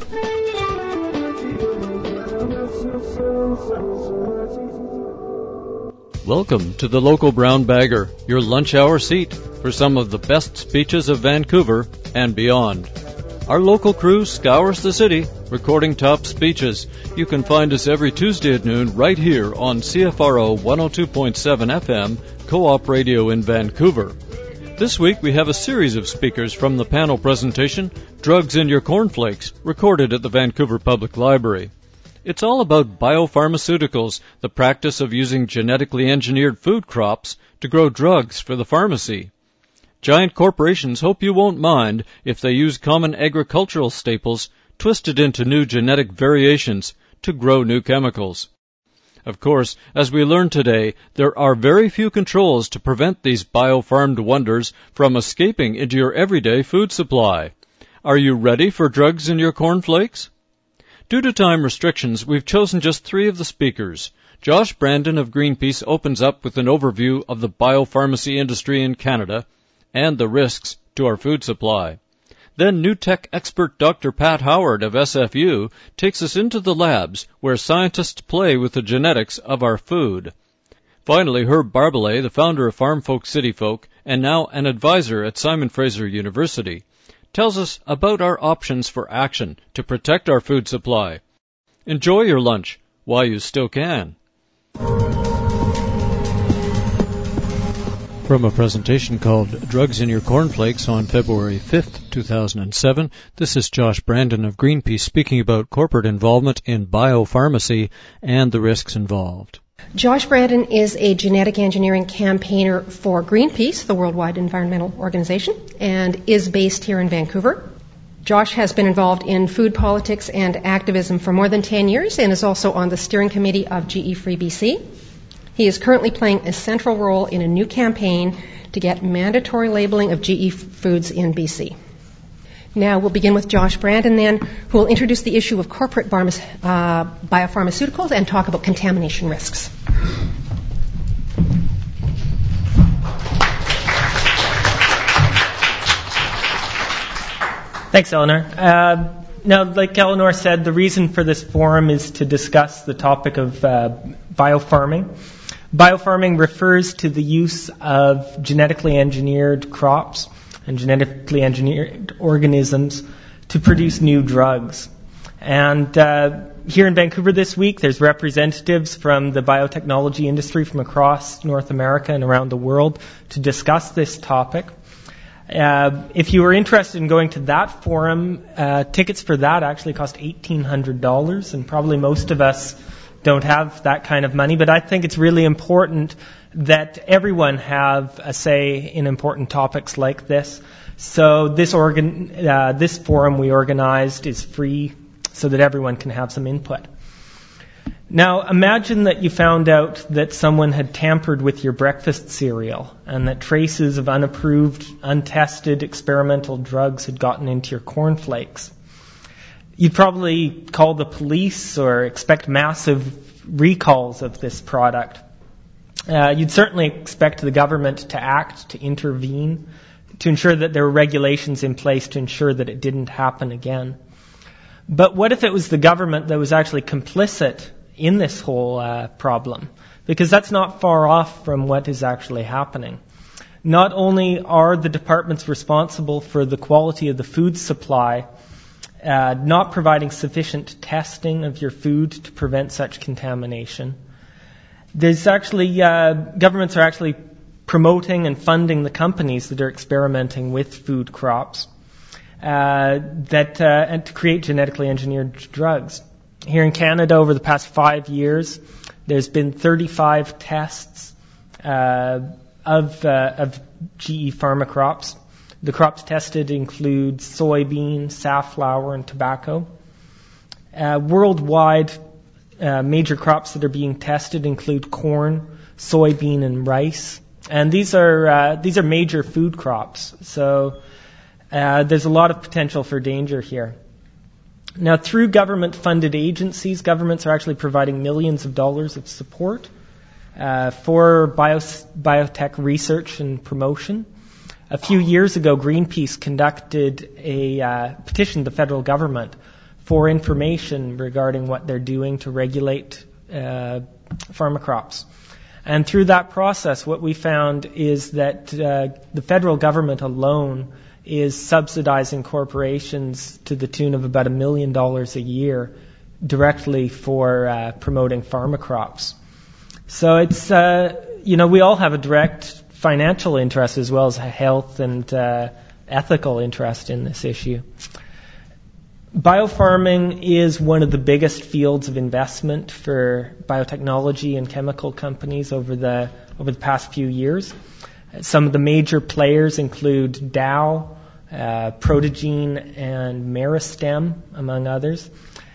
Welcome to the Local Brown Bagger, your lunch hour seat for some of the best speeches of Vancouver and beyond. Our local crew scours the city, recording top speeches. You can find us every Tuesday at noon right here on CFRO 102.7 FM, Co-op Radio in Vancouver. This week we have a series of speakers from the panel presentation, Drugs in Your Cornflakes, recorded at the Vancouver Public Library. It's all about biopharmaceuticals, the practice of using genetically engineered food crops to grow drugs for the pharmacy. Giant corporations hope you won't mind if they use common agricultural staples twisted into new genetic variations to grow new chemicals. Of course, as we learned today, there are very few controls to prevent these biofarmed wonders from escaping into your everyday food supply. Are you ready for drugs in your cornflakes? Due to time restrictions, we've chosen just 3 of the speakers. Josh Brandon of Greenpeace opens up with an overview of the biopharmacy industry in Canada and the risks to our food supply. Then new tech expert Dr. Pat Howard of SFU takes us into the labs where scientists play with the genetics of our food. Finally, Herb Barbalet, the founder of Farm Folk City Folk and now an advisor at Simon Fraser University, tells us about our options for action to protect our food supply. Enjoy your lunch while you still can. From a presentation called Drugs in Your Cornflakes on February 5th, 2007, this is Josh Brandon of Greenpeace speaking about corporate involvement in biopharmacy and the risks involved. Josh Brandon is a genetic engineering campaigner for Greenpeace, the worldwide environmental organization, and is based here in Vancouver. Josh has been involved in food politics and activism for more than 10 years and is also on the steering committee of GE Free BC. He is currently playing a central role in a new campaign to get mandatory labeling of GE foods in BC. Now we'll begin with Josh Brandon then, who will introduce the issue of corporate biopharmaceuticals and talk about contamination risks. Thanks, Eleanor. Now, like Eleanor said, the reason for this forum is to discuss the topic of biofarming. Biofarming refers to the use of genetically engineered crops and genetically engineered organisms to produce new drugs. And here in Vancouver this week, there's representatives from the biotechnology industry from across North America and around the world to discuss this topic. If you were interested in going to that forum, tickets for that actually cost $1,800, and probably most of us don't have that kind of money, but I think it's really important that everyone have a say in important topics like this. So this forum we organized is free so that everyone can have some input. Now, imagine that you found out that someone had tampered with your breakfast cereal and that traces of unapproved, untested experimental drugs had gotten into your cornflakes. You'd probably call the police or expect massive recalls of this product. You'd certainly expect the government to act, to intervene, to ensure that there were regulations in place to ensure that it didn't happen again. But what if it was the government that was actually complicit in this whole problem? Because that's not far off from what is actually happening. Not only are the departments responsible for the quality of the food supply, not providing sufficient testing of your food to prevent such contamination, there's actually governments are actually promoting and funding the companies that are experimenting with food crops and to create genetically engineered drugs. Here in Canada, over the past 5 years, there's been 35 tests of GE pharma crops. The crops tested include soybean, safflower, and tobacco. Worldwide, major crops that are being tested include corn, soybean, and rice. And these are major food crops. So there's a lot of potential for danger here. Now, through government-funded agencies, governments are actually providing millions of dollars of support for biotech research and promotion. A few years ago, Greenpeace conducted a petition to the federal government for information regarding what they're doing to regulate pharma crops. And through that process, what we found is that the federal government alone is subsidizing corporations to the tune of about $1 million a year directly for promoting pharma crops. So it's, we all have a direct financial interest as well as a health and ethical interest in this issue. Biofarming is one of the biggest fields of investment for biotechnology and chemical companies over the past few years. Some of the major players include Dow, Protogene, and Meristem, among others.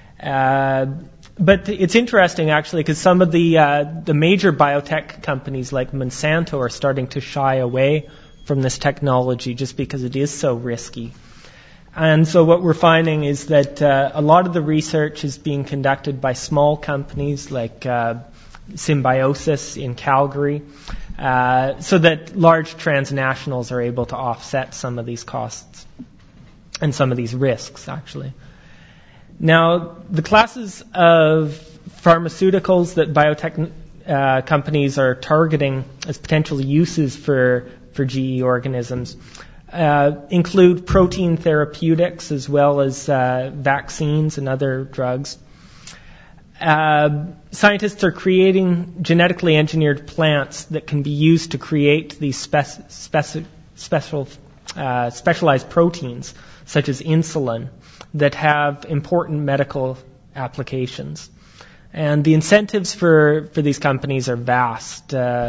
But it's interesting, actually, because some of the major biotech companies like Monsanto are starting to shy away from this technology just because it is so risky. And so what we're finding is that a lot of the research is being conducted by small companies like Symbiosis in Calgary, so that large transnationals are able to offset some of these costs and some of these risks, actually. Now, the classes of pharmaceuticals that biotech companies are targeting as potential uses for GE organisms include protein therapeutics as well as vaccines and other drugs. Scientists are creating genetically engineered plants that can be used to create these specialized proteins, such as insulin, that have important medical applications. And the incentives for these companies are vast.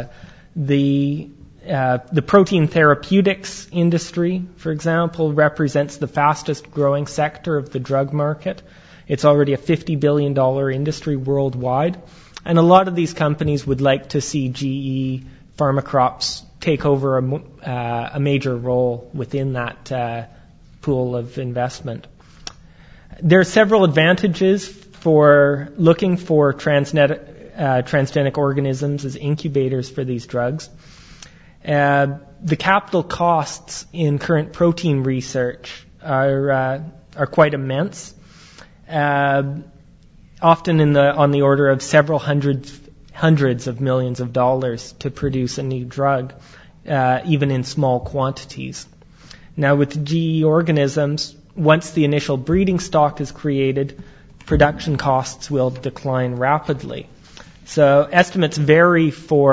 The protein therapeutics industry, for example, represents the fastest growing sector of the drug market. It's already a $50 billion industry worldwide. And a lot of these companies would like to see GE pharma crops take over a major role within that pool of investment. There are several advantages for looking for transgenic organisms as incubators for these drugs. The capital costs in current protein research are quite immense, often on the order of several hundreds of millions of dollars to produce a new drug, even in small quantities. Now, with GE organisms, once the initial breeding stock is created, production costs will decline rapidly. So estimates vary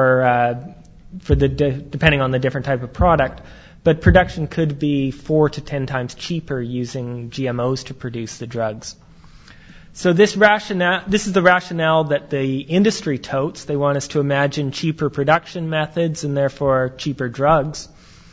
depending on the different type of product, but production could be 4 to 10 times cheaper using GMOs to produce the drugs. So this is the rationale that the industry totes. They want us to imagine cheaper production methods and therefore cheaper drugs.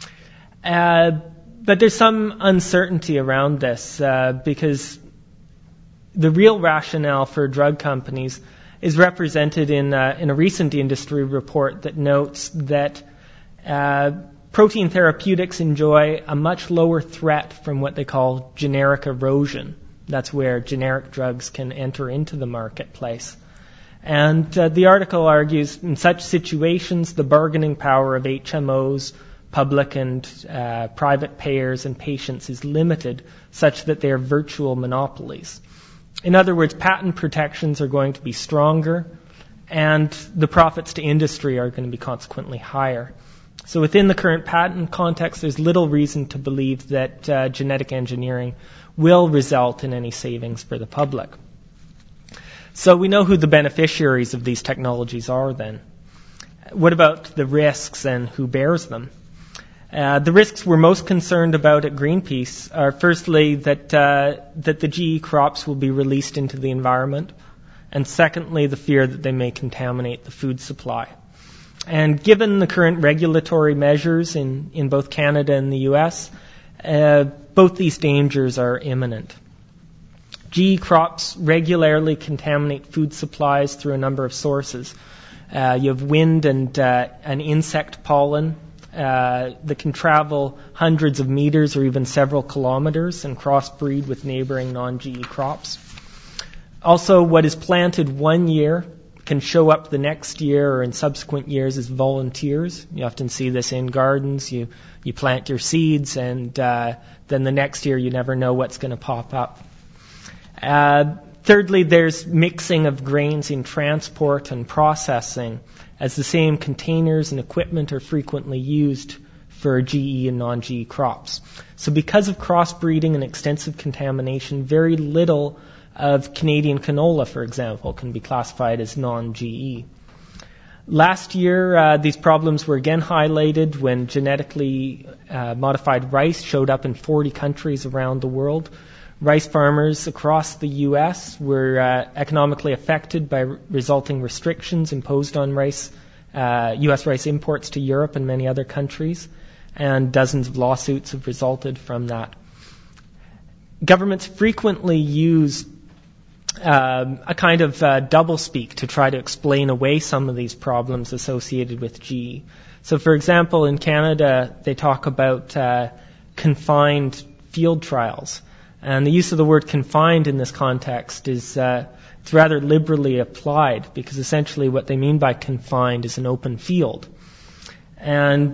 But there's some uncertainty around this because the real rationale for drug companies is represented in a recent industry report that notes that protein therapeutics enjoy a much lower threat from what they call generic erosion. That's where generic drugs can enter into the marketplace. And the article argues in such situations the bargaining power of HMOs, public and private payers and patients is limited such that they are virtual monopolies. In other words, patent protections are going to be stronger, and the profits to industry are going to be consequently higher. So within the current patent context, there's little reason to believe that genetic engineering will result in any savings for the public. So we know who the beneficiaries of these technologies are then. What about the risks and who bears them? The risks we're most concerned about at Greenpeace are firstly that the GE crops will be released into the environment, and secondly the fear that they may contaminate the food supply. And given the current regulatory measures in both Canada and the US, both these dangers are imminent. GE crops regularly contaminate food supplies through a number of sources. You have wind and an insect pollen that can travel hundreds of meters or even several kilometers and crossbreed with neighboring non-GE crops. Also, what is planted one year can show up the next year or in subsequent years as volunteers. You often see this in gardens. You plant your seeds, and then the next year you never know what's going to pop up. Thirdly, there's mixing of grains in transport and processing, as the same containers and equipment are frequently used for GE and non-GE crops. So because of crossbreeding and extensive contamination, very little of Canadian canola, for example, can be classified as non-GE. Last year, these problems were again highlighted when genetically modified rice showed up in 40 countries around the world. Rice farmers across the U.S. were economically affected by resulting restrictions imposed on rice, U.S. rice imports to Europe and many other countries, and dozens of lawsuits have resulted from that. Governments frequently use a kind of doublespeak to try to explain away some of these problems associated with GE. So, for example, in Canada, they talk about confined field trials. And the use of the word confined in this context is it's rather liberally applied, because essentially what they mean by confined is an open field. And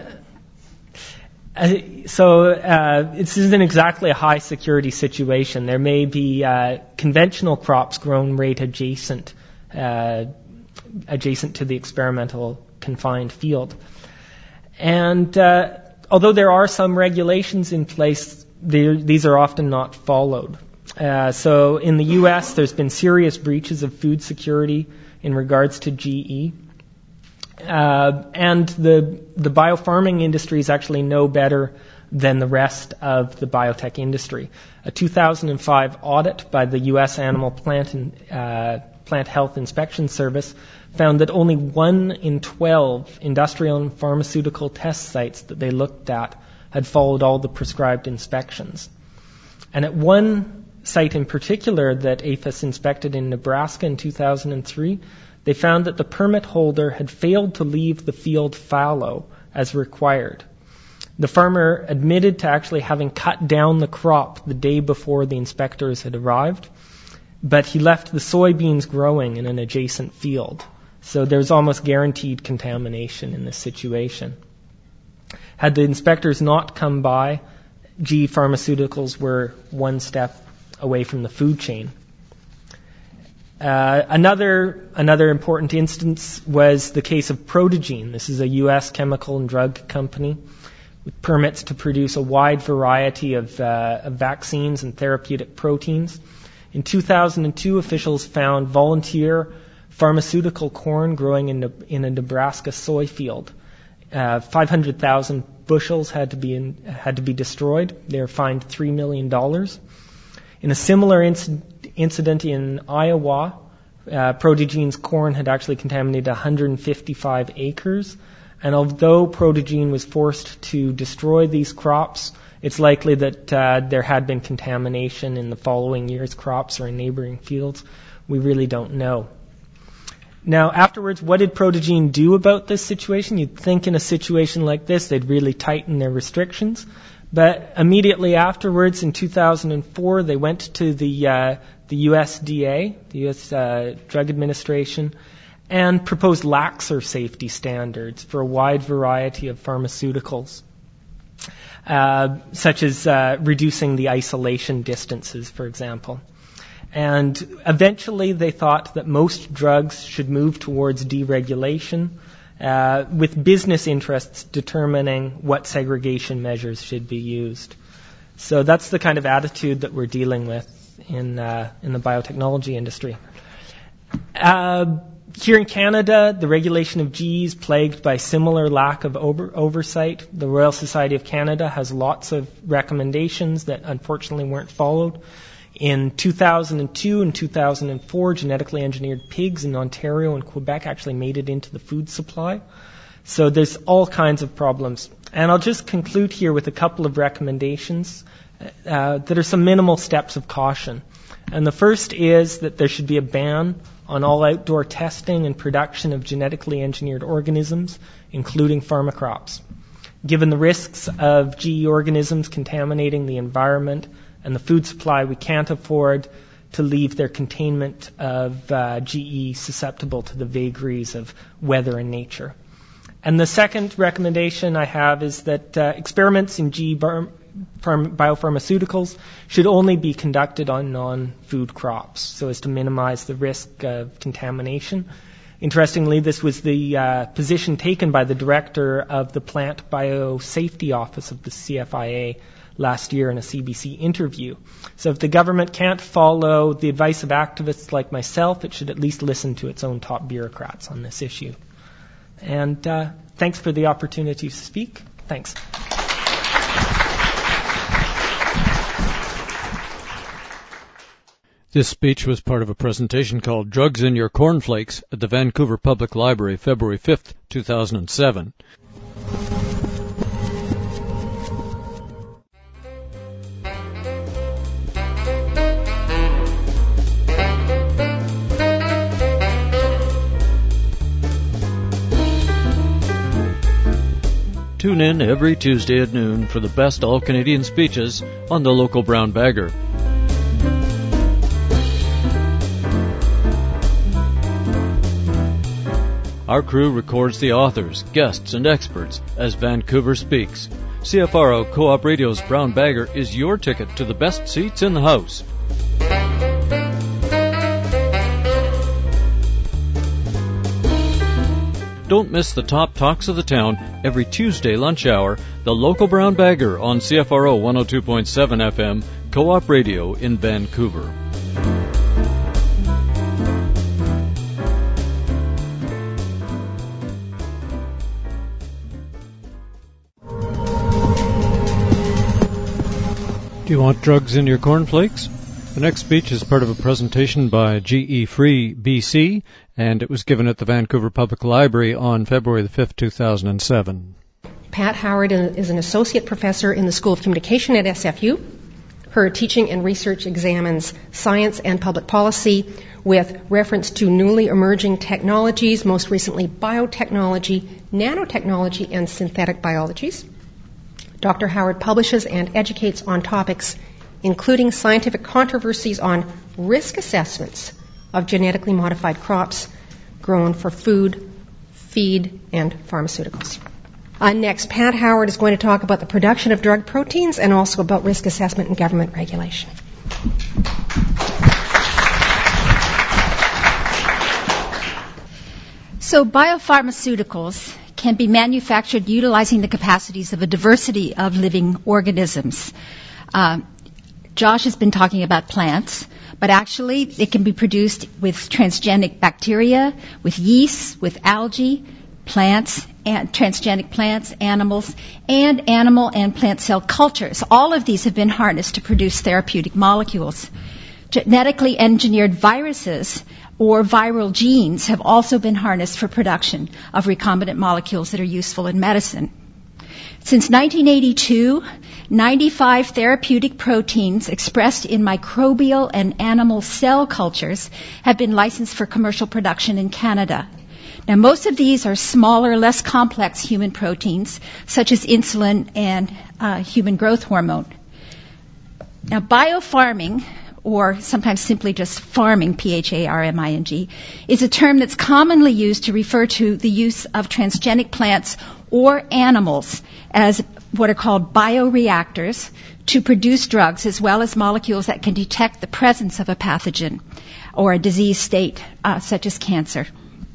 so this isn't exactly a high security situation. There may be conventional crops grown right adjacent to the experimental confined field. And although there are some regulations in place, these are often not followed. So in the U.S., there's been serious breaches of food security in regards to GE. And the biofarming industry is actually no better than the rest of the biotech industry. A 2005 audit by the U.S. Animal Plant Health Inspection Service found that only 1 in 12 industrial and pharmaceutical test sites that they looked at had followed all the prescribed inspections. And at one site in particular that APHIS inspected in Nebraska in 2003, they found that the permit holder had failed to leave the field fallow as required. The farmer admitted to actually having cut down the crop the day before the inspectors had arrived, but he left the soybeans growing in an adjacent field. So there's almost guaranteed contamination in this situation. Had the inspectors not come by, GE Pharmaceuticals were one step away from the food chain. Another important instance was the case of Protogene. This is a U.S. chemical and drug company with permits to produce a wide variety of vaccines and therapeutic proteins. In 2002, officials found volunteer pharmaceutical corn growing in a Nebraska soy field. 500,000 bushels had to be destroyed. They were fined $3 million. In a similar incident in Iowa, Protogene's corn had actually contaminated 155 acres. And although Protogene was forced to destroy these crops, it's likely that there had been contamination in the following year's crops or in neighboring fields. We really don't know. Now, afterwards, what did Protogene do about this situation? You'd think in a situation like this, they'd really tighten their restrictions. But immediately afterwards, in 2004, they went to the USDA, the U.S. Drug Administration, and proposed laxer safety standards for a wide variety of pharmaceuticals, such as reducing the isolation distances, for example. And eventually they thought that most drugs should move towards deregulation, with business interests determining what segregation measures should be used. So that's the kind of attitude that we're dealing with in the biotechnology industry. Here in Canada, the regulation of GE is plagued by similar lack of oversight. The Royal Society of Canada has lots of recommendations that unfortunately weren't followed. In 2002 and 2004, genetically engineered pigs in Ontario and Quebec actually made it into the food supply. So there's all kinds of problems. And I'll just conclude here with a couple of recommendations that are some minimal steps of caution. And the first is that there should be a ban on all outdoor testing and production of genetically engineered organisms, including pharmacrops. Given the risks of GE organisms contaminating the environment and the food supply, we can't afford to leave their containment of GE susceptible to the vagaries of weather and nature. And the second recommendation I have is that experiments in GE biopharmaceuticals should only be conducted on non-food crops so as to minimize the risk of contamination. Interestingly, this was the position taken by the director of the Plant Biosafety Office of the CFIA last year in a CBC interview. So if the government can't follow the advice of activists like myself, it should at least listen to its own top bureaucrats on this issue. And thanks for the opportunity to speak. Thanks. This speech was part of a presentation called Drugs in Your Cornflakes at the Vancouver Public Library, February 5th, 2007. Tune in every Tuesday at noon for the best all-Canadian speeches on the local Brown Bagger. Our crew records the authors, guests, and experts as Vancouver speaks. CFRO Co-op Radio's Brown Bagger is your ticket to the best seats in the house. Don't miss the top talks of the town every Tuesday lunch hour, the local Brown Bagger on CFRO 102.7 FM, Co-op Radio in Vancouver. Do you want drugs in your cornflakes? The next speech is part of a presentation by GE Free BC, and it was given at the Vancouver Public Library on February the 5th, 2007. Pat Howard is an associate professor in the School of Communication at SFU. Her teaching and research examines science and public policy with reference to newly emerging technologies, most recently biotechnology, nanotechnology, and synthetic biologies. Dr. Howard publishes and educates on topics including scientific controversies on risk assessments of genetically modified crops grown for food, feed, and pharmaceuticals. Next, Pat Howard is going to talk about the production of drug proteins and also about risk assessment and government regulation. So biopharmaceuticals can be manufactured utilizing the capacities of a diversity of living organisms. Josh has been talking about plants, but actually it can be produced with transgenic bacteria, with yeast, with algae, plants, and transgenic plants, animals, and animal and plant cell cultures. All of these have been harnessed to produce therapeutic molecules. Genetically engineered viruses or viral genes have also been harnessed for production of recombinant molecules that are useful in medicine. Since 1982, 95 therapeutic proteins expressed in microbial and animal cell cultures have been licensed for commercial production in Canada. Now, most of these are smaller, less complex human proteins, such as insulin and human growth hormone. Now, biofarming, or sometimes simply just farming, P-H-A-R-M-I-N-G, is a term that's commonly used to refer to the use of transgenic plants or animals as what are called bioreactors to produce drugs as well as molecules that can detect the presence of a pathogen or a disease state such as cancer.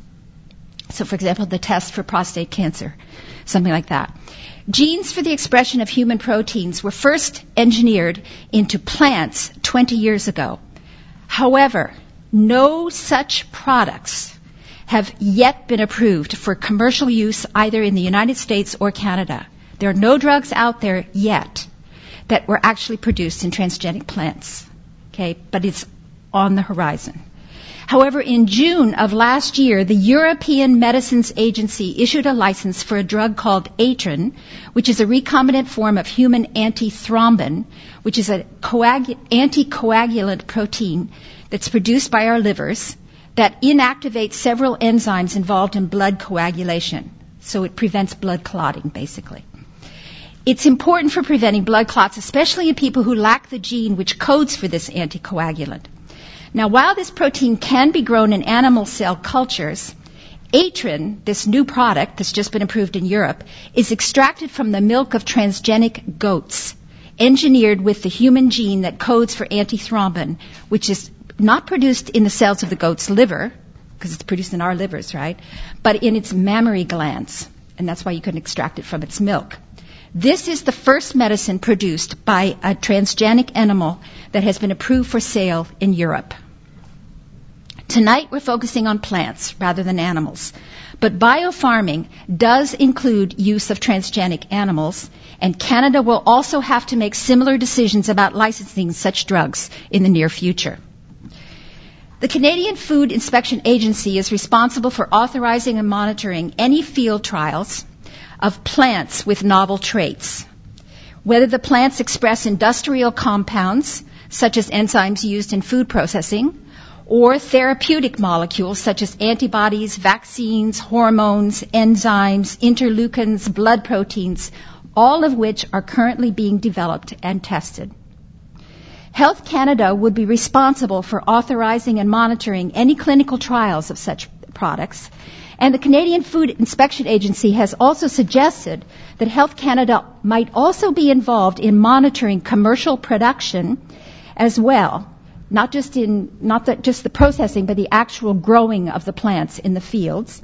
So, for example, the test for prostate cancer, something like that. Genes for the expression of human proteins were first engineered into plants 20 years ago. However, no such products have yet been approved for commercial use either in the United States or Canada. There are no drugs out there yet that were actually produced in transgenic plants. Okay, but it's on the horizon. However, in June of last year, the European Medicines Agency issued a license for a drug called Atrin, which is a recombinant form of human antithrombin, which is an anticoagulant protein that's produced by our livers that inactivates several enzymes involved in blood coagulation. So it prevents blood clotting, basically. It's important for preventing blood clots, especially in people who lack the gene which codes for this anticoagulant. Now, while this protein can be grown in animal cell cultures, Atrin, this new product that's just been approved in Europe, is extracted from the milk of transgenic goats engineered with the human gene that codes for antithrombin, which is not produced in the cells of the goat's liver, because it's produced in our livers, right? But in its mammary glands, and that's why you can extract it from its milk. This is the first medicine produced by a transgenic animal that has been approved for sale in Europe. Tonight we're focusing on plants rather than animals. But biofarming does include use of transgenic animals, and Canada will also have to make similar decisions about licensing such drugs in the near future. The Canadian Food Inspection Agency is responsible for authorizing and monitoring any field trials of plants with novel traits, whether the plants express industrial compounds, such as enzymes used in food processing, or therapeutic molecules such as antibodies, vaccines, hormones, enzymes, interleukins, blood proteins, all of which are currently being developed and tested. Health Canada would be responsible for authorizing and monitoring any clinical trials of such products, and the Canadian Food Inspection Agency has also suggested that Health Canada might also be involved in monitoring commercial production as well, not just the processing, but the actual growing of the plants in the fields,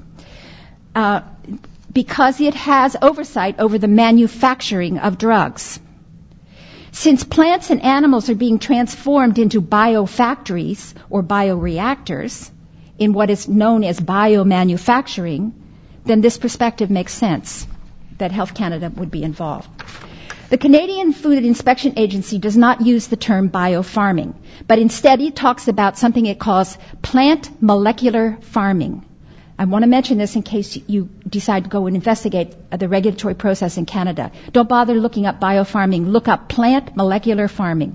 because it has oversight over the manufacturing of drugs. Since plants and animals are being transformed into biofactories or bioreactors in what is known as biomanufacturing, then this perspective makes sense that Health Canada would be involved. The Canadian Food Inspection Agency does not use the term biofarming, but instead it talks about something it calls plant molecular farming. I want to mention this in case you decide to go and investigate the regulatory process in Canada. Don't bother looking up biofarming. Look up plant molecular farming.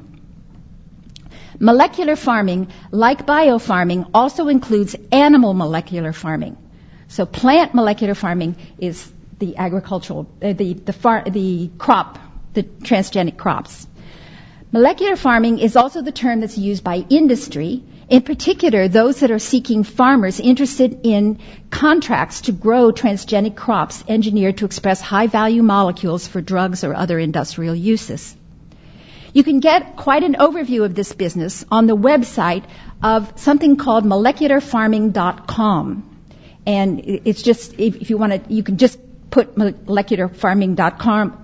Molecular farming, like biofarming, also includes animal molecular farming. So plant molecular farming is the agricultural, the crop, the transgenic crops. Molecular farming is also the term that's used by industry, in particular those that are seeking farmers interested in contracts to grow transgenic crops engineered to express high-value molecules for drugs or other industrial uses. You can get quite an overview of this business on the website of something called molecularfarming.com. And it's just, if you want to, you can just put molecularfarming.com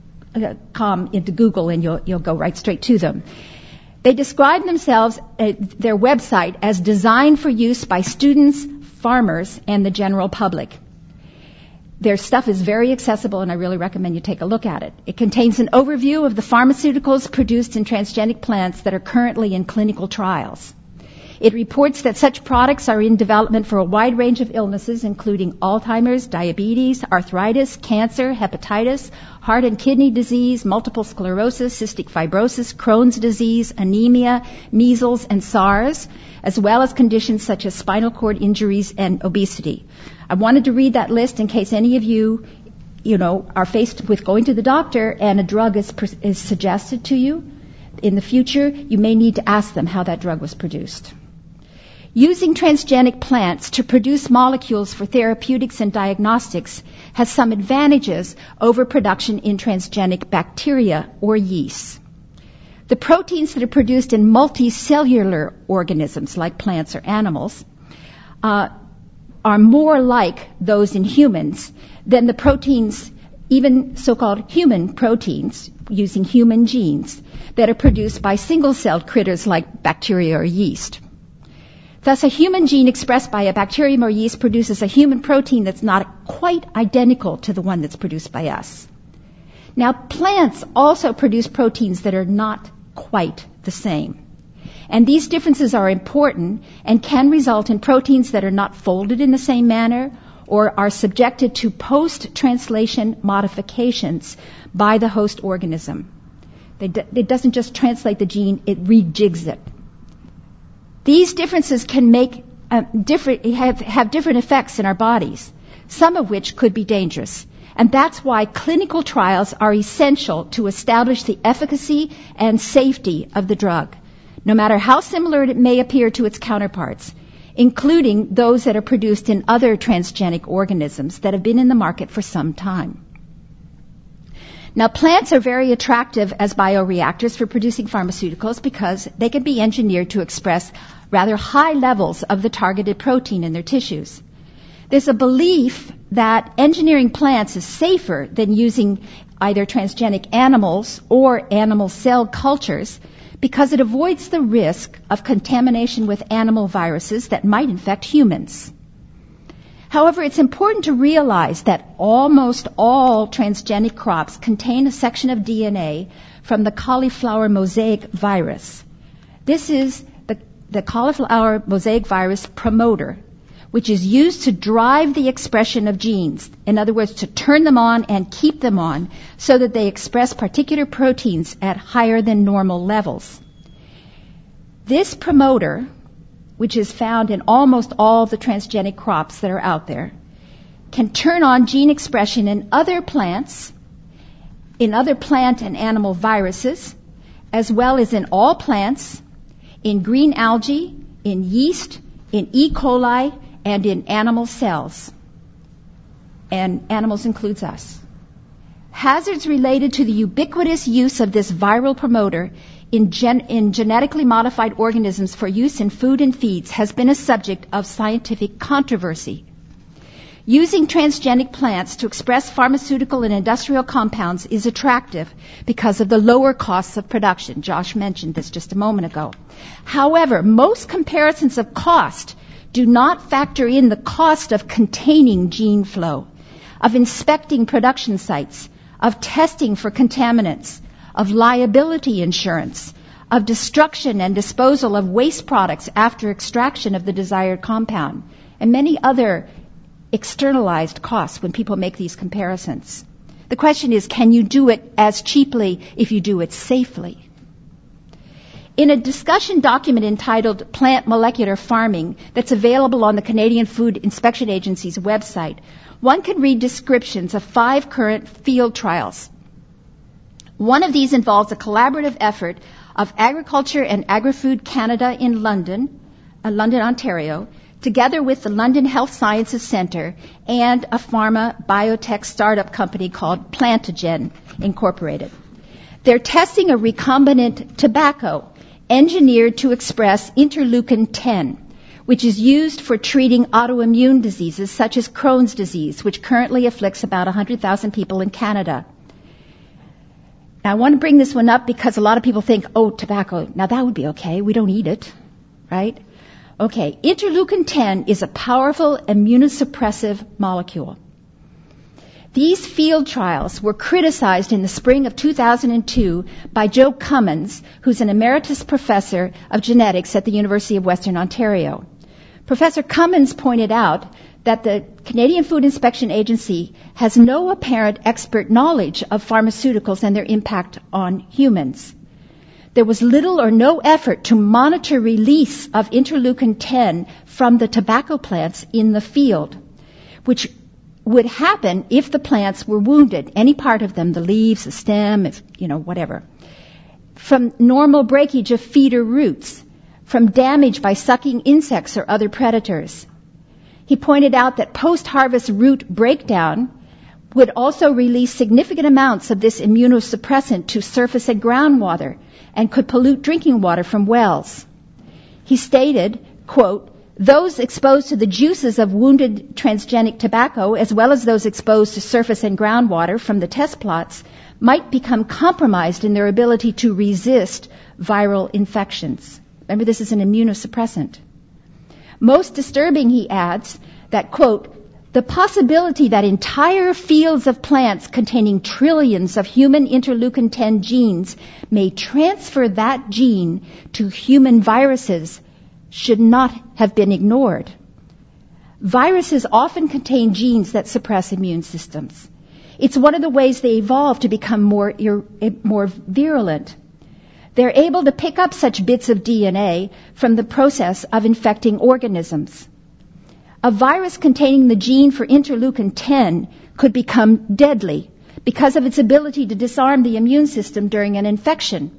into Google and you'll go right straight to them. They describe themselves, their website, as designed for use by students, farmers, and the general public. Their stuff is very accessible, and I really recommend you take a look at it. It contains an overview of the pharmaceuticals produced in transgenic plants that are currently in clinical trials. It reports that such products are in development for a wide range of illnesses, including Alzheimer's, diabetes, arthritis, cancer, hepatitis, heart and kidney disease, multiple sclerosis, cystic fibrosis, Crohn's disease, anemia, measles, and SARS, as well as conditions such as spinal cord injuries and obesity. I wanted to read that list in case any of you, are faced with going to the doctor and a drug is suggested to you. In the future, you may need to ask them how that drug was produced. Using transgenic plants to produce molecules for therapeutics and diagnostics has some advantages over production in transgenic bacteria or yeast. The proteins that are produced in multicellular organisms like plants or animals are more like those in humans than the proteins, even so-called human proteins using human genes, that are produced by single-celled critters like bacteria or yeast. Thus, a human gene expressed by a bacterium or yeast produces a human protein that's not quite identical to the one that's produced by us. Now, plants also produce proteins that are not quite the same. And these differences are important and can result in proteins that are not folded in the same manner or are subjected to post-translation modifications by the host organism. It doesn't just translate the gene, it rejigs it. These differences can make have different effects in our bodies, some of which could be dangerous. And that's why clinical trials are essential to establish the efficacy and safety of the drug, no matter how similar it may appear to its counterparts, including those that are produced in other transgenic organisms that have been in the market for some time. Now, plants are very attractive as bioreactors for producing pharmaceuticals because they can be engineered to express rather high levels of the targeted protein in their tissues. There's a belief that engineering plants is safer than using either transgenic animals or animal cell cultures because it avoids the risk of contamination with animal viruses that might infect humans. However, it's important to realize that almost all transgenic crops contain a section of DNA from the cauliflower mosaic virus. This is the cauliflower mosaic virus promoter, which is used to drive the expression of genes. In other words, to turn them on and keep them on so that they express particular proteins at higher than normal levels. This promoter, which is found in almost all the transgenic crops that are out there, can turn on gene expression in other plants, in other plant and animal viruses, as well as in all plants, in green algae, in yeast, in E. coli, and in animal cells. And animals includes us. Hazards related to the ubiquitous use of this viral promoter in genetically modified organisms for use in food and feeds has been a subject of scientific controversy. Using transgenic plants to express pharmaceutical and industrial compounds is attractive because of the lower costs of production. Josh mentioned this just a moment ago. However, most comparisons of cost do not factor in the cost of containing gene flow, of inspecting production sites, of testing for contaminants, of liability insurance, of destruction and disposal of waste products after extraction of the desired compound, and many other externalized costs when people make these comparisons. The question is, can you do it as cheaply if you do it safely? In a discussion document entitled Plant Molecular Farming that's available on the Canadian Food Inspection Agency's website, one can read descriptions of 5 current field trials. One of these involves a collaborative effort of Agriculture and Agri-Food Canada in London, Ontario, together with the London Health Sciences Centre and a pharma biotech startup company called Plantogen Incorporated. They're testing a recombinant tobacco engineered to express interleukin-10, which is used for treating autoimmune diseases such as Crohn's disease, which currently afflicts about 100,000 people in Canada. Now, I want to bring this one up because a lot of people think, oh, tobacco, now that would be okay. We don't eat it, right? Okay, interleukin-10 is a powerful immunosuppressive molecule. These field trials were criticized in the spring of 2002 by Joe Cummins, who's an emeritus professor of genetics at the University of Western Ontario. Professor Cummins pointed out that the Canadian Food Inspection Agency has no apparent expert knowledge of pharmaceuticals and their impact on humans. There was little or no effort to monitor release of interleukin-10 from the tobacco plants in the field, which would happen if the plants were wounded, any part of them, the leaves, the stem, whatever. From normal breakage of feeder roots, from damage by sucking insects or other predators. He pointed out that post-harvest root breakdown would also release significant amounts of this immunosuppressant to surface and groundwater and could pollute drinking water from wells. He stated, quote, those exposed to the juices of wounded transgenic tobacco, as well as those exposed to surface and groundwater from the test plots, might become compromised in their ability to resist viral infections. Remember, this is an immunosuppressant. Most disturbing, he adds, that, quote, the possibility that entire fields of plants containing trillions of human interleukin-10 genes may transfer that gene to human viruses should not have been ignored. Viruses often contain genes that suppress immune systems. It's one of the ways they evolve to become more virulent. They're able to pick up such bits of DNA from the process of infecting organisms. A virus containing the gene for interleukin-10 could become deadly because of its ability to disarm the immune system during an infection.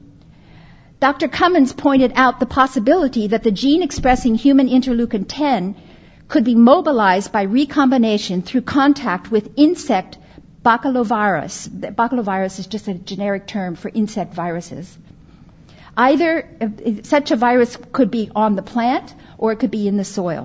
Dr. Cummins pointed out the possibility that the gene expressing human interleukin-10 could be mobilized by recombination through contact with insect baculovirus. Baculovirus is just a generic term for insect viruses. Either such a virus could be on the plant or it could be in the soil.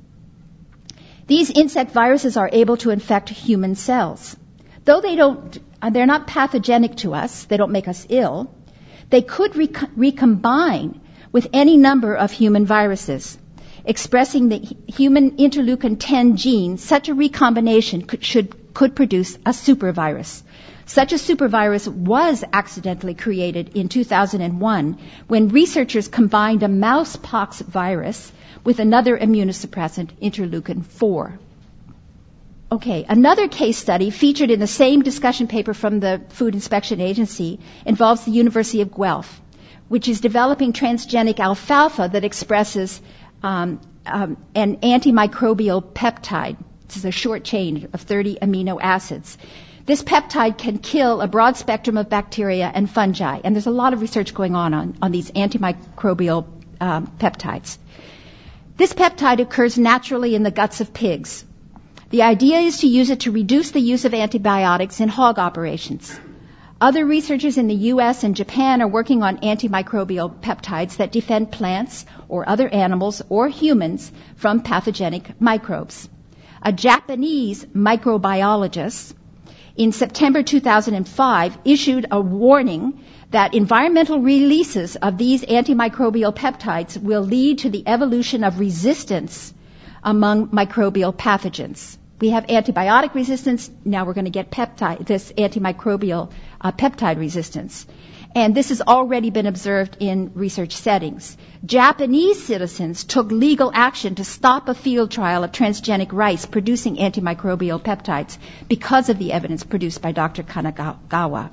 These insect viruses are able to infect human cells. Though they're not pathogenic to us, they don't make us ill, they could recombine with any number of human viruses. Expressing the human interleukin 10 gene, such a recombination could produce a supervirus. Such a supervirus was accidentally created in 2001 when researchers combined a mousepox virus with another immunosuppressant, interleukin 4. Okay, another case study featured in the same discussion paper from the Food Inspection Agency involves the University of Guelph, which is developing transgenic alfalfa that expresses an antimicrobial peptide. This is a short chain of 30 amino acids. This peptide can kill a broad spectrum of bacteria and fungi, and there's a lot of research going on these antimicrobial peptides. This peptide occurs naturally in the guts of pigs. The idea is to use it to reduce the use of antibiotics in hog operations. Other researchers in the U.S. and Japan are working on antimicrobial peptides that defend plants or other animals or humans from pathogenic microbes. A Japanese microbiologist in September 2005 issued a warning that environmental releases of these antimicrobial peptides will lead to the evolution of resistance among microbial pathogens. We have antibiotic resistance, now we're going to get this antimicrobial peptide resistance. And this has already been observed in research settings. Japanese citizens took legal action to stop a field trial of transgenic rice producing antimicrobial peptides because of the evidence produced by Dr. Kanagawa.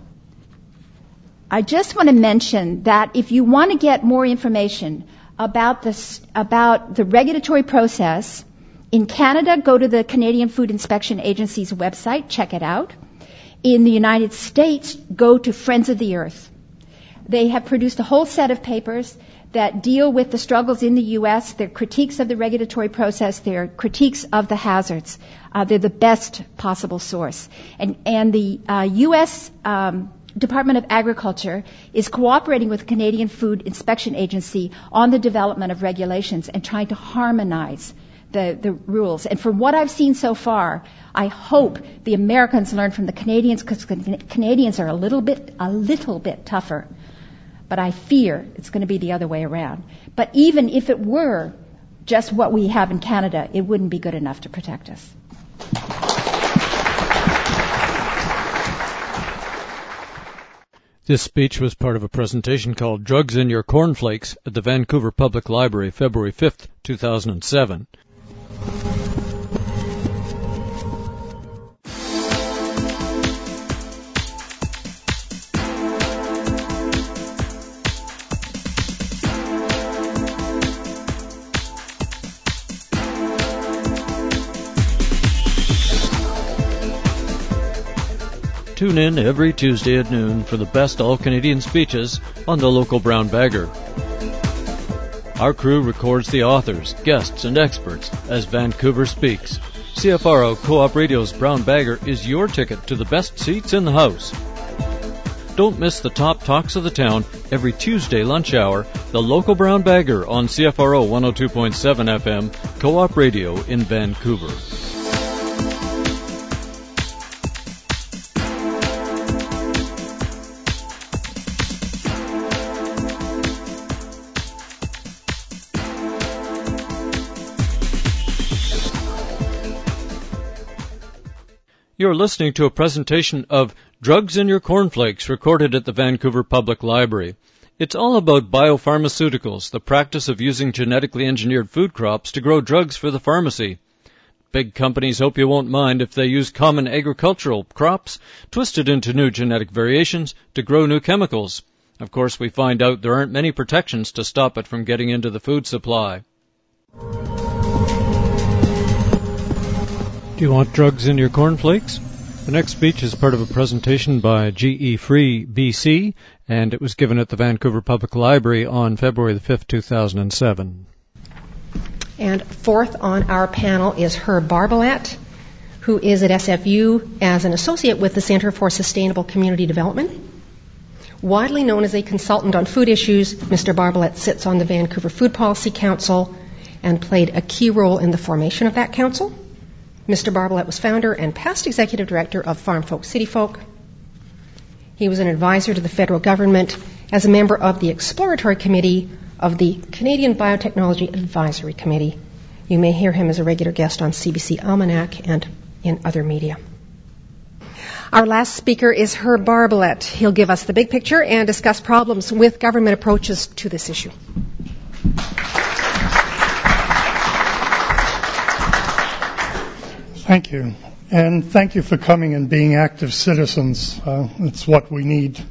I just want to mention that if you want to get more information about the regulatory process, in Canada, go to the Canadian Food Inspection Agency's website, check it out. In the United States, go to Friends of the Earth. They have produced a whole set of papers that deal with the struggles in the U.S., their critiques of the regulatory process, their critiques of the hazards. They're the best possible source. And the U.S. Department of Agriculture is cooperating with the Canadian Food Inspection Agency on the development of regulations and trying to harmonize the rules. And from what I've seen so far, I hope the Americans learn from the Canadians, because Canadians are a little bit tougher. But I fear it's going to be the other way around. But even if it were just what we have in Canada, it wouldn't be good enough to protect us. This speech was part of a presentation called Drugs in Your Cornflakes at the Vancouver Public Library, February 5th, 2007. Tune in every Tuesday at noon for the best all-Canadian speeches on the local Brown Bagger. Our crew records the authors, guests, and experts as Vancouver speaks. CFRO Co-op Radio's Brown Bagger is your ticket to the best seats in the house. Don't miss the top talks of the town every Tuesday lunch hour, the local Brown Bagger on CFRO 102.7 FM, Co-op Radio in Vancouver. You're listening to a presentation of Drugs in Your Cornflakes, recorded at the Vancouver Public Library. It's all about biopharmaceuticals, the practice of using genetically engineered food crops to grow drugs for the pharmacy. Big companies hope you won't mind if they use common agricultural crops twisted into new genetic variations to grow new chemicals. Of course, we find out there aren't many protections to stop it from getting into the food supply. Do you want drugs in your cornflakes? The next speech is part of a presentation by GE Free BC, and it was given at the Vancouver Public Library on February the 5th, 2007. And fourth on our panel is Herb Barbalat, who is at SFU as an associate with the Center for Sustainable Community Development. Widely known as a consultant on food issues, Mr. Barbalet sits on the Vancouver Food Policy Council and played a key role in the formation of that council. Mr. Barbalet was founder and past executive director of Farm Folk City Folk. He was an advisor to the federal government as a member of the exploratory committee of the Canadian Biotechnology Advisory Committee. You may hear him as a regular guest on CBC Almanac and in other media. Our last speaker is Herb Barbalet. He'll give us the big picture and discuss problems with government approaches to this issue. Thank you. And thank you for coming and being active citizens. It's what we need.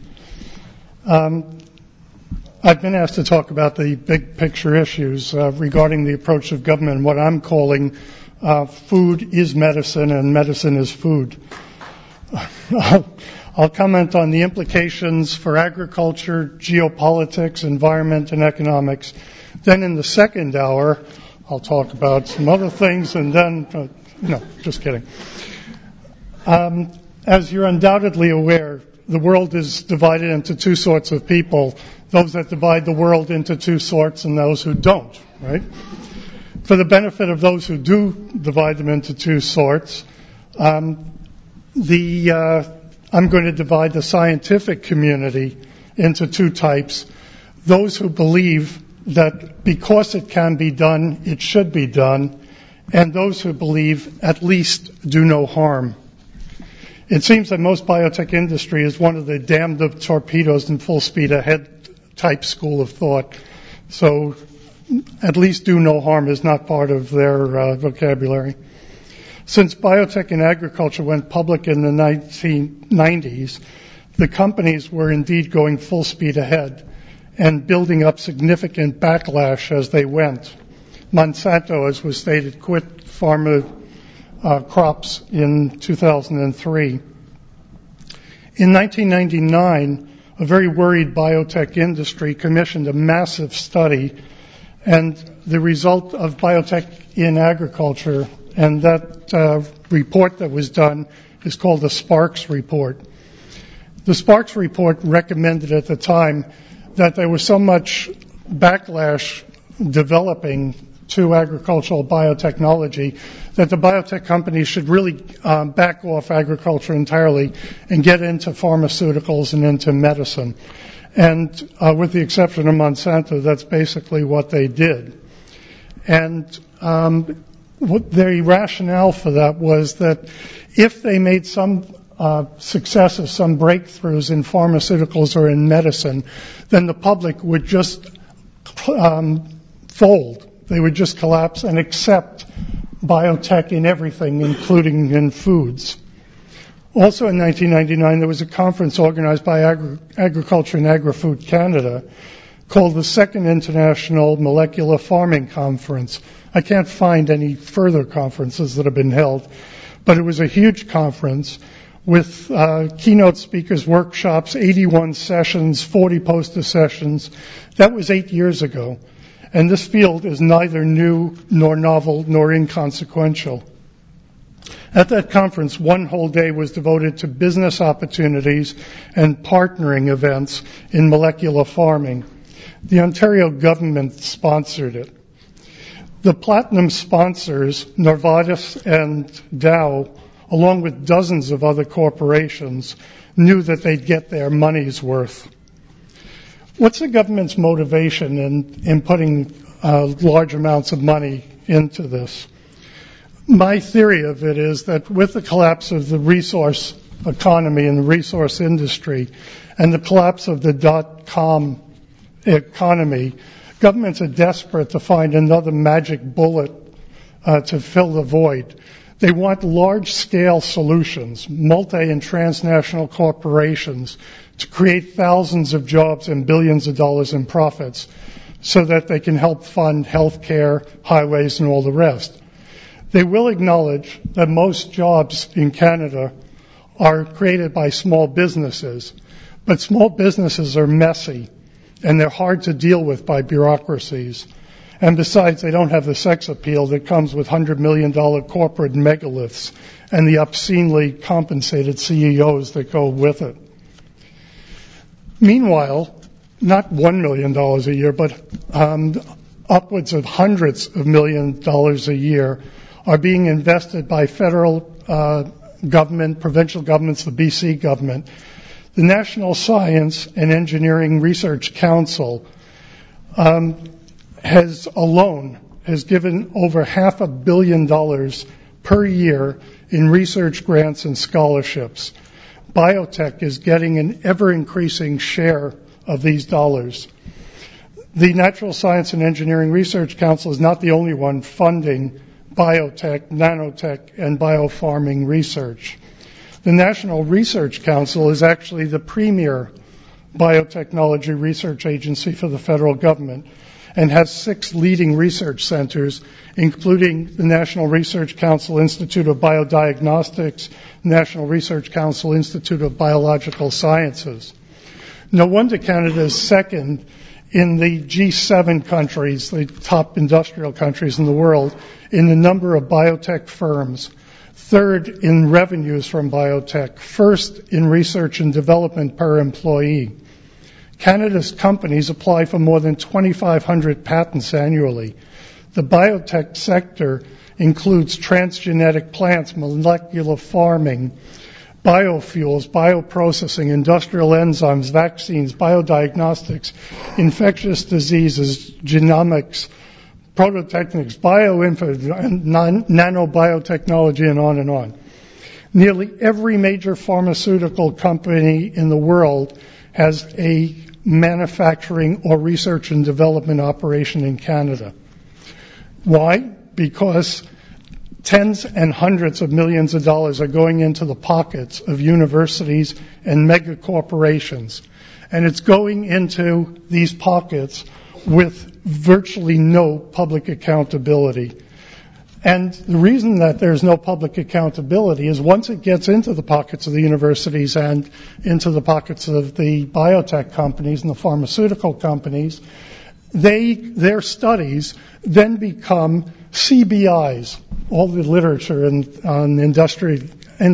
I've been asked to talk about the big picture issues regarding the approach of government, what I'm calling food is medicine and medicine is food. I'll comment on the implications for agriculture, geopolitics, environment, and economics. Then in the second hour, I'll talk about some other things, and then, no, just kidding. As you're undoubtedly aware, the world is divided into two sorts of people, those that divide the world into two sorts and those who don't, right? For the benefit of those who do divide them into two sorts, I'm going to divide the scientific community into two types. Those who believe that because it can be done, it should be done, and those who believe at least do no harm. It seems that most biotech industry is one of the damned of torpedoes and full speed ahead type school of thought. So at least do no harm is not part of their vocabulary. Since biotech and agriculture went public in the 1990s, the companies were indeed going full speed ahead and building up significant backlash as they went. Monsanto, as was stated, quit pharma crops in 2003. In 1999, a very worried biotech industry commissioned a massive study, and the result of biotech in agriculture, and that report that was done is called the Sparks Report. The Sparks Report recommended at the time that there was so much backlash developing to agricultural biotechnology that the biotech companies should really back off agriculture entirely and get into pharmaceuticals and into medicine. And with the exception of Monsanto, that's basically what they did. And the rationale for that was that if they made some successes, some breakthroughs in pharmaceuticals or in medicine, then the public would just fold. They would just collapse and accept biotech in everything, including in foods. Also in 1999, there was a conference organized by Agriculture and Agri-Food Canada called the Second International Molecular Farming Conference. I can't find any further conferences that have been held, but it was a huge conference with keynote speakers, workshops, 81 sessions, 40 poster sessions. That was 8 years ago. And this field is neither new nor novel nor inconsequential. At that conference, one whole day was devoted to business opportunities and partnering events in molecular farming. The Ontario government sponsored it. The platinum sponsors, Novartis and Dow, along with dozens of other corporations, knew that they'd get their money's worth. What's the government's motivation in putting large amounts of money into this? My theory of it is that with the collapse of the resource economy and the resource industry and the collapse of the dot-com economy, governments are desperate to find another magic bullet to fill the void. They want large-scale solutions, multi- and transnational corporations, to create thousands of jobs and billions of dollars in profits so that they can help fund health care, highways, and all the rest. They will acknowledge that most jobs in Canada are created by small businesses, but small businesses are messy, and they're hard to deal with by bureaucracies. And besides, they don't have the sex appeal that comes with $100 million corporate megaliths and the obscenely compensated CEOs that go with it. Meanwhile, not $1 million a year, but upwards of hundreds of millions of dollars a year are being invested by federal government, provincial governments, the BC government. The National Science and Engineering Research Council has given over $500 million per year in research grants and scholarships. Biotech is getting an ever-increasing share of these dollars. The Natural Science and Engineering Research Council is not the only one funding biotech, nanotech, and biofarming research. The National Research Council is actually the premier biotechnology research agency for the federal government and has 6 leading research centers, including the National Research Council Institute of Biodiagnostics, National Research Council Institute of Biological Sciences. No wonder Canada is second in the G7 countries, the top industrial countries in the world, in the number of biotech firms, third in revenues from biotech, first in research and development per employee. Canada's companies apply for more than 2,500 patents annually. The biotech sector includes transgenic plants, molecular farming, biofuels, bioprocessing, industrial enzymes, vaccines, biodiagnostics, infectious diseases, genomics, prototechnics, nanobiotechnology, and on and on. Nearly every major pharmaceutical company in the world has a manufacturing or research and development operation in Canada. Why? Because tens and hundreds of millions of dollars are going into the pockets of universities and mega corporations. And it's going into these pockets with virtually no public accountability. And the reason that there's no public accountability is once it gets into the pockets of the universities and into the pockets of the biotech companies and the pharmaceutical companies, their studies then become CBIs. All the literature on Industry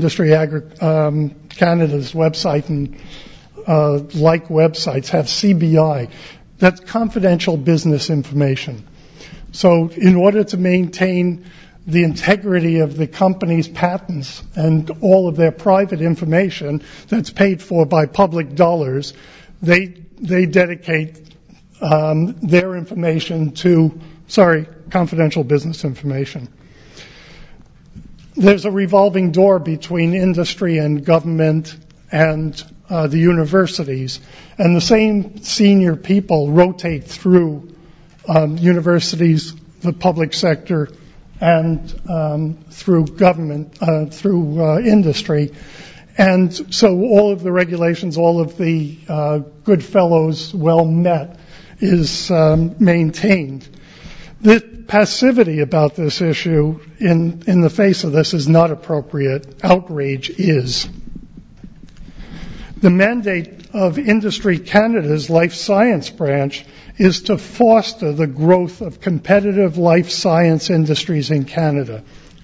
Canada's website and like websites have CBI. That's confidential business information. So in order to maintain the integrity of the company's patents and all of their private information that's paid for by public dollars, they dedicate their information to, confidential business information. There's a revolving door between industry and government and the universities, and the same senior people rotate through universities, the public sector, and through government, through industry. And so all of the regulations, all of the good fellows well met is maintained. The passivity about this issue in the face of this is not appropriate. Outrage is. The mandate of Industry Canada's Life Science branch is to foster the growth of competitive life science industries in Canada.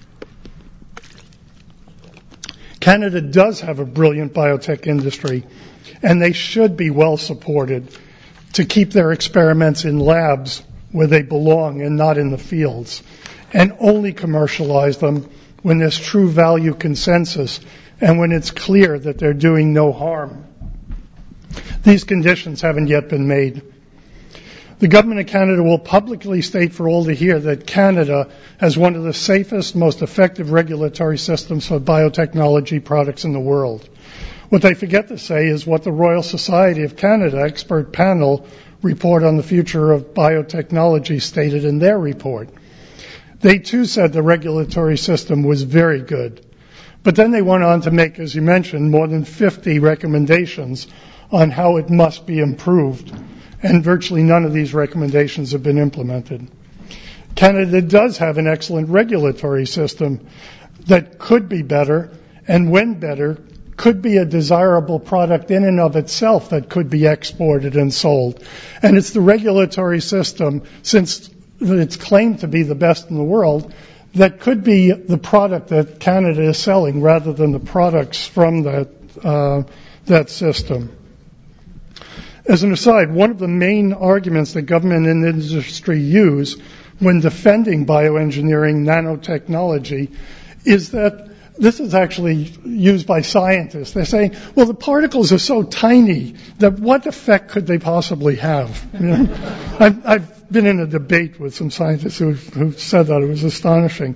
Canada does have a brilliant biotech industry, and they should be well supported to keep their experiments in labs where they belong and not in the fields, and only commercialize them when there's true value consensus and when it's clear that they're doing no harm. These conditions haven't yet been made. The Government of Canada will publicly state for all to hear that Canada has one of the safest, most effective regulatory systems for biotechnology products in the world. What they forget to say is what the Royal Society of Canada expert panel report on the future of biotechnology stated in their report. They too said the regulatory system was very good. But then they went on to make, as you mentioned, more than 50 recommendations on how it must be improved. And virtually none of these recommendations have been implemented. Canada does have an excellent regulatory system that could be better, and when better, could be a desirable product in and of itself that could be exported and sold. And it's the regulatory system, since it's claimed to be the best in the world, that could be the product that Canada is selling rather than the products from that system. As an aside, one of the main arguments that government and industry use when defending bioengineering nanotechnology is that this is actually used by scientists. They're saying, well, the particles are so tiny that what effect could they possibly have? You know? I've been in a debate with some scientists who said that. It was astonishing.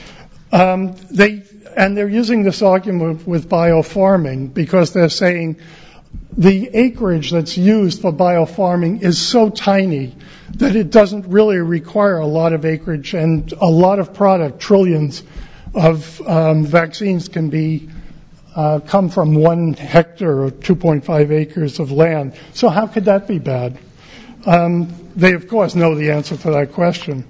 They're using this argument with biofarming because they're saying the acreage that's used for biofarming is so tiny that it doesn't really require a lot of acreage, and a lot of product, trillions of vaccines can come from 1 hectare or 2.5 acres of land. So how could that be bad? They, of course, know the answer to that question.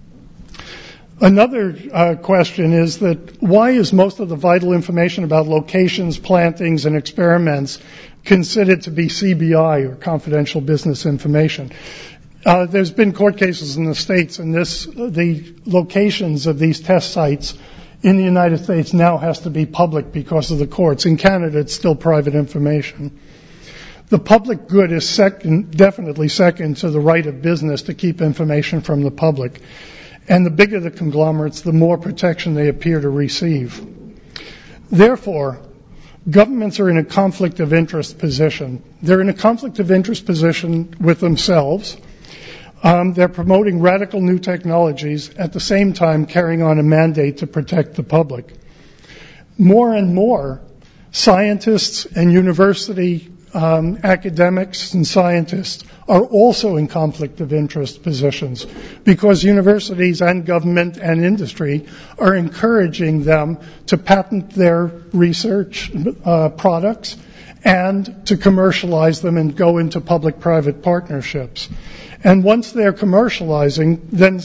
Another question is that why is most of the vital information about locations, plantings, and experiments considered to be CBI, or confidential business information? There's been court cases in the States, and the locations of these test sites in the United States now has to be public because of the courts. In Canada, it's still private information. The public good is definitely second to the right of business to keep information from the public. And the bigger the conglomerates, the more protection they appear to receive. Therefore, governments are in a conflict of interest position. They're in a conflict of interest position with themselves. They're promoting radical new technologies, at the same time carrying on a mandate to protect the public. More and more, scientists and university academics and scientists are also in conflict of interest positions because universities and government and industry are encouraging them to patent their research products and to commercialize them and go into public-private partnerships. And once they're commercializing, then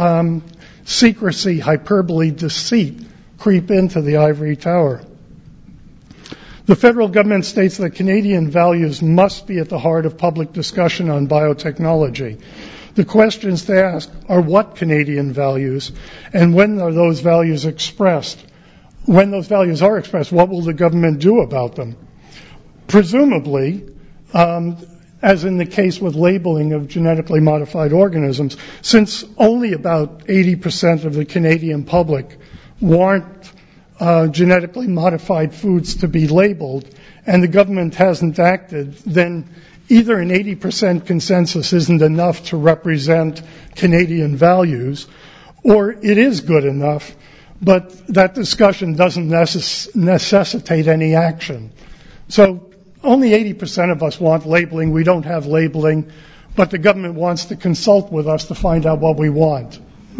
secrecy, hyperbole, deceit creep into the ivory tower. The federal government states that Canadian values must be at the heart of public discussion on biotechnology. The questions to ask are what Canadian values, and when are those values expressed? When those values are expressed, what will the government do about them? Presumably, as in the case with labeling of genetically modified organisms, since only about 80% of the Canadian public want genetically modified foods to be labeled, and the government hasn't acted, then either an 80% consensus isn't enough to represent Canadian values, or it is good enough, but that discussion doesn't necessitate any action. So only 80% of us want labeling. We don't have labeling, but the government wants to consult with us to find out what we want.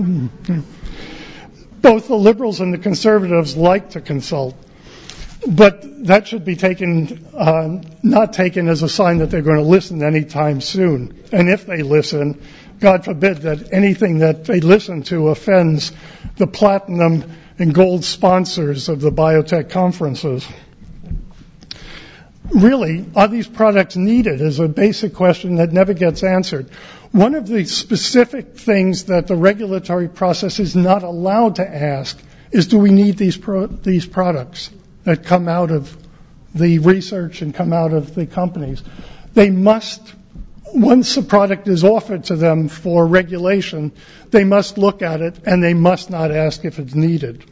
Both the Liberals and the Conservatives like to consult, but that should be not taken as a sign that they're going to listen anytime soon. And if they listen, God forbid that anything that they listen to offends the platinum and gold sponsors of the biotech conferences. Really, are these products needed is a basic question that never gets answered. One of the specific things that the regulatory process is not allowed to ask is, do we need these products that come out of the research and come out of the companies? They must, once a product is offered to them for regulation, they must look at it and they must not ask if it's needed.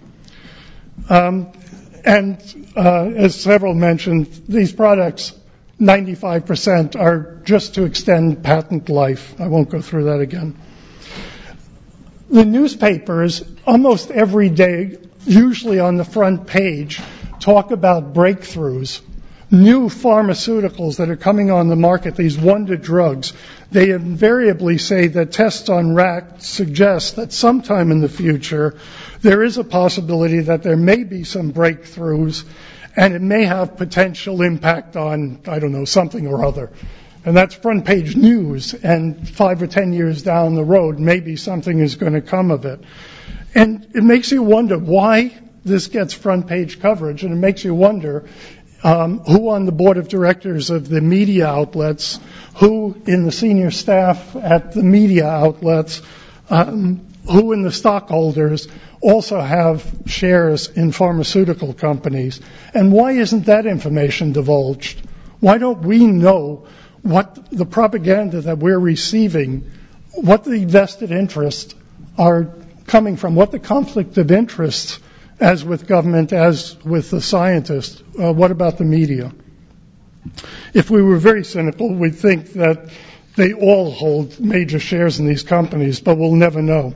As several mentioned, these products, 95% are just to extend patent life. I won't go through that again. The newspapers, almost every day, usually on the front page, talk about breakthroughs, new pharmaceuticals that are coming on the market, these wonder drugs. They invariably say that tests on rats suggest that sometime in the future there is a possibility that there may be some breakthroughs and it may have potential impact on, something or other. And that's front page news, and 5 or 10 years down the road, maybe something is going to come of it. And it makes you wonder why this gets front page coverage, and it makes you wonder who on the board of directors of the media outlets, who in the senior staff at the media outlets who in the stockholders also have shares in pharmaceutical companies. And why isn't that information divulged? Why don't we know what the propaganda that we're receiving, what the vested interests are coming from, what the conflict of interests, as with government, as with the scientists, what about the media? If we were very cynical, we'd think that they all hold major shares in these companies, but we'll never know.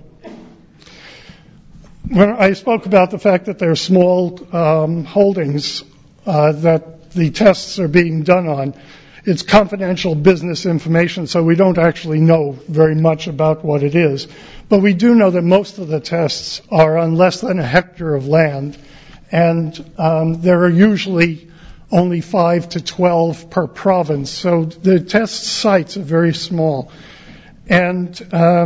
When I spoke about the fact that there are small holdings that the tests are being done on, it's confidential business information, so we don't actually know very much about what it is. But we do know that most of the tests are on less than a hectare of land, and there are usually only 5 to 12 per province. So the test sites are very small. And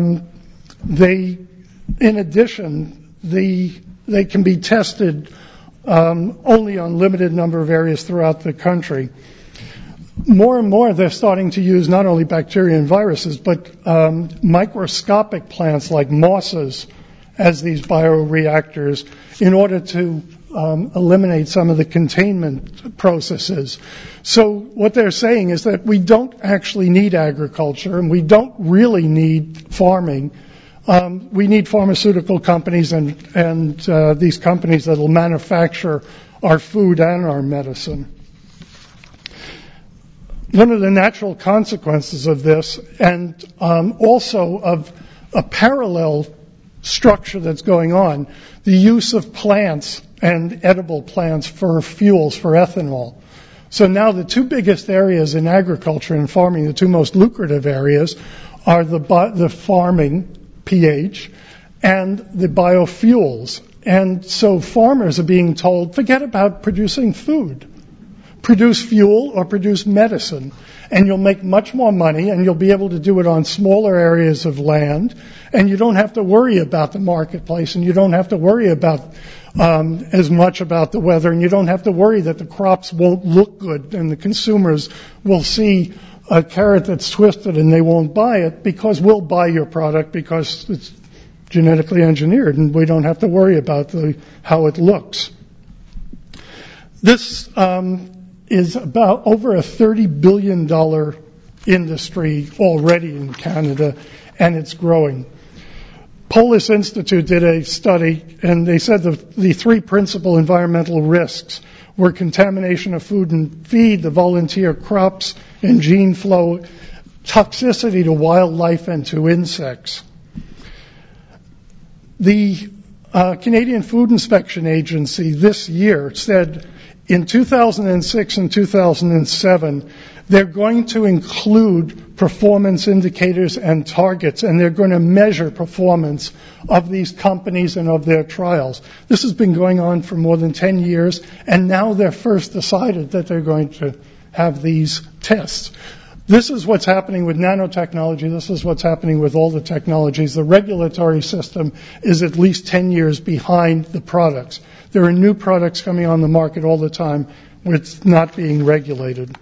in addition, they can be tested only on limited number of areas throughout the country. More and more, they're starting to use not only bacteria and viruses, but microscopic plants like mosses as these bioreactors in order to eliminate some of the containment processes. So what they're saying is that we don't actually need agriculture, and we don't really need farming. We need pharmaceutical companies and these companies that will manufacture our food and our medicine. One of the natural consequences of this, and also of a parallel structure that's going on, the use of plants and edible plants for fuels, for ethanol. So now the two biggest areas in agriculture and farming, the two most lucrative areas, are the farming, pH, and the biofuels. And so farmers are being told, forget about producing food. Produce fuel or produce medicine, and you'll make much more money, and you'll be able to do it on smaller areas of land, and you don't have to worry about the marketplace, and you don't have to worry about as much about the weather, and you don't have to worry that the crops won't look good, and the consumers will see a carrot that's twisted and they won't buy it, because we'll buy your product because it's genetically engineered, and we don't have to worry about how it looks. This is about over a $30 billion industry already in Canada, and it's growing. Polis Institute did a study, and they said the three principal environmental risks were contamination of food and feed, the volunteer crops, and gene flow, toxicity to wildlife and to insects. The Canadian Food Inspection Agency this year said in 2006 and 2007, they're going to include performance indicators and targets, and they're going to measure performance of these companies and of their trials. This has been going on for more than 10 years, and now they're first decided that they're going to have these tests. This is what's happening with nanotechnology. This is what's happening with all the technologies. The regulatory system is at least 10 years behind the products. There are new products coming on the market all the time with not being regulated.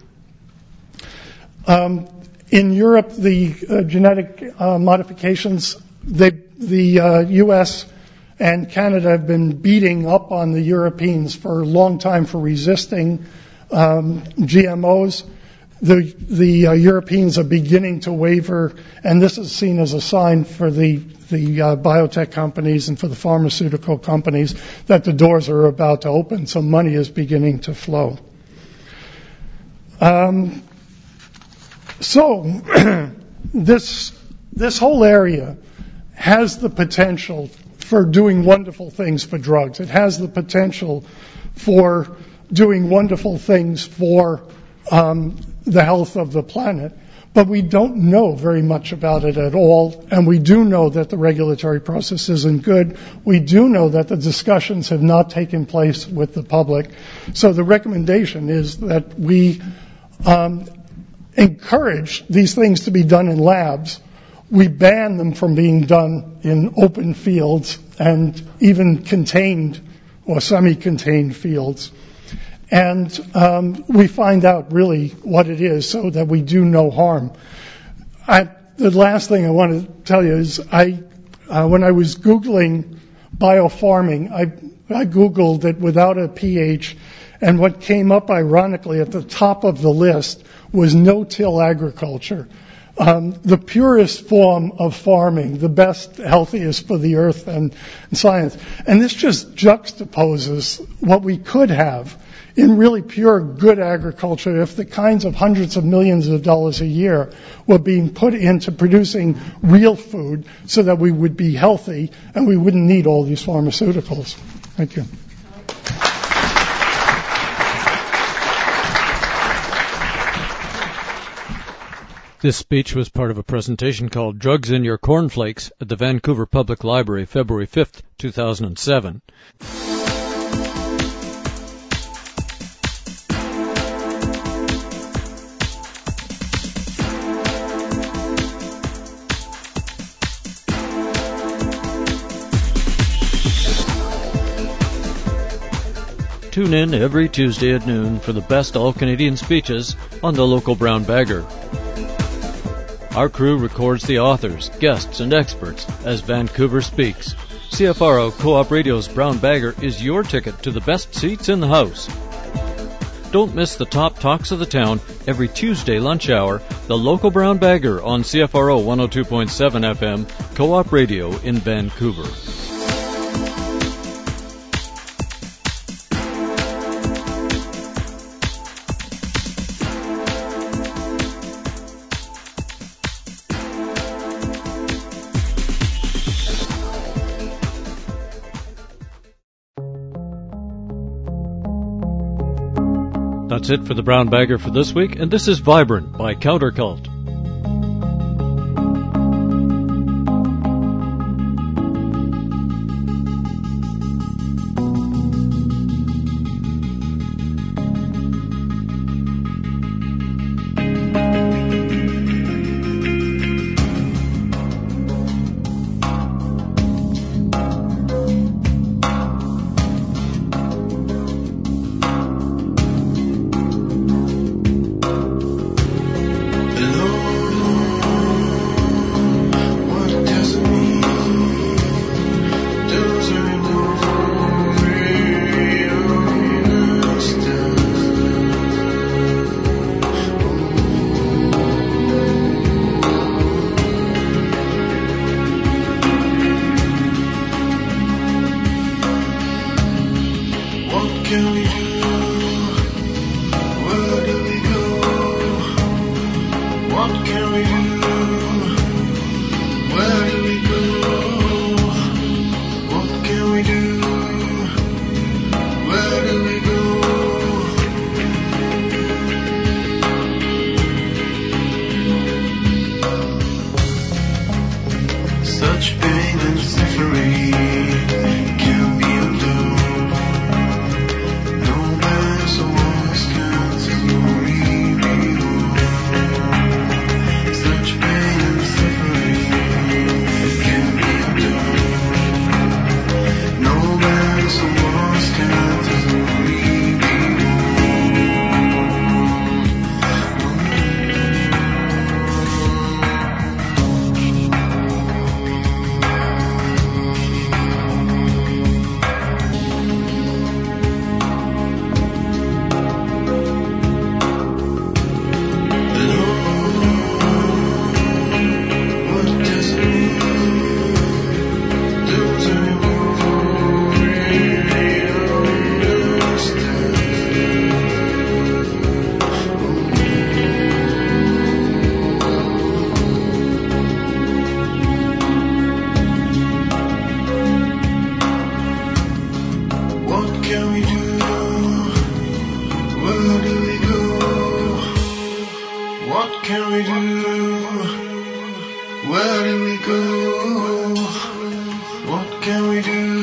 In Europe, the genetic modifications, the U.S. and Canada have been beating up on the Europeans for a long time for resisting GMOs. The Europeans are beginning to waver, and this is seen as a sign for the biotech companies and for the pharmaceutical companies that the doors are about to open, so money is beginning to flow. So this whole area has the potential for doing wonderful things for drugs. It has the potential for doing wonderful things for the health of the planet, but we don't know very much about it at all, and we do know that the regulatory process isn't good. We do know that the discussions have not taken place with the public. So the recommendation is that we encourage these things to be done in labs. We ban them from being done in open fields and even contained or semi-contained fields. And we find out really what it is so that we do no harm. The last thing I want to tell you is I When I was Googling biofarming, I Googled it without a pH, and what came up ironically at the top of the list was no-till agriculture. The purest form of farming, the best, healthiest for the earth and science. And this just juxtaposes what we could have in really pure, good agriculture if the kinds of hundreds of millions of dollars a year were being put into producing real food so that we would be healthy and we wouldn't need all these pharmaceuticals. Thank you. This speech was part of a presentation called Drugs in Your Cornflakes at the Vancouver Public Library, February 5th, 2007. Tune in every Tuesday at noon for the best all-Canadian speeches on the local Brown Bagger. Our crew records the authors, guests, and experts as Vancouver speaks. CFRO Co-op Radio's Brown Bagger is your ticket to the best seats in the house. Don't miss the top talks of the town every Tuesday lunch hour, the local Brown Bagger on CFRO 102.7 FM, Co-op Radio in Vancouver. That's it for the Brown Bagger for this week, and this is Vibrant by Countercult. can we do? Where do we go? What can we do?